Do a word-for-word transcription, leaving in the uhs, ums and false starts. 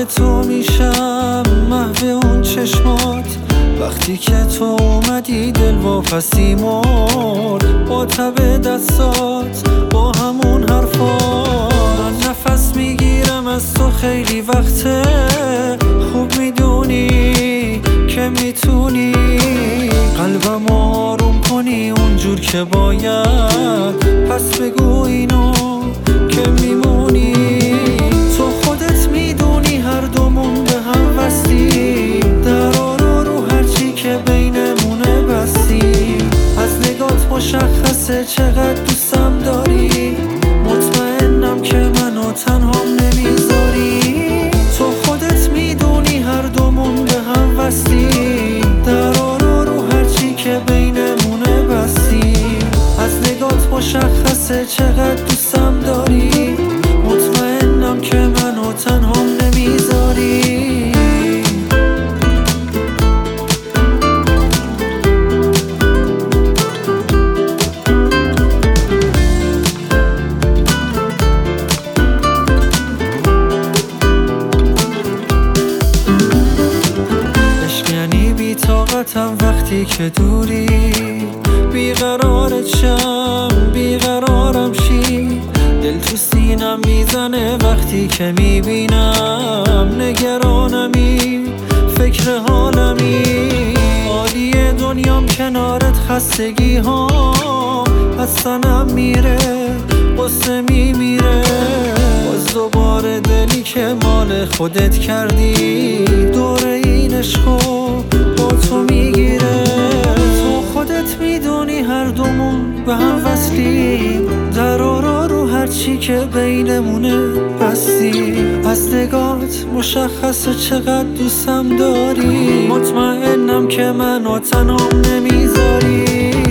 تو میشم، محو اون چشمات. وقتی که تو اومدی دل واپسی مرد، با تب دستات، با همون حرفات. من نفس میگیرم از تو خیلی وقته، خوب میدونی که میتونی قلبم آروم کنی اونجور که باید. پس بگو اینو که میمونی. تو خودت میدونی هر دومون به هم وصلی، درارو رو هرچی که بینمونه بستی. از نگات مشخصه چقدر دوستم داری، مطمئنم که منو تنهام نمیذاری. تو خودت میدونی هر دومون به هم وصلی، درارو رو هرچی که بینمونه بستی. از نگات مشخصه چقدر دوستم داری، مطمئنم که منو تنهام نمیذاری. عشق یعنی بی طاقتم وقتی که دوری، بیقرارت شم بیقرارم شی. دل تو سینم میزنه وقتی که میبینم، نگرانمی فکر حالمی. عالیه دنیام کنارت، خستگی ها از تنم میره، قصه میمیره. باز دوباره دلی که مال خودت کردی، دور این عشقو با تو میگیره. تو خودت میدونی هر دومون به هم وصلی، درارا رو هرچی که بینمونه بستی. از نگات مشخصه چقدر دوستم داری، مطمئنم که منو تنهام نمیذاری.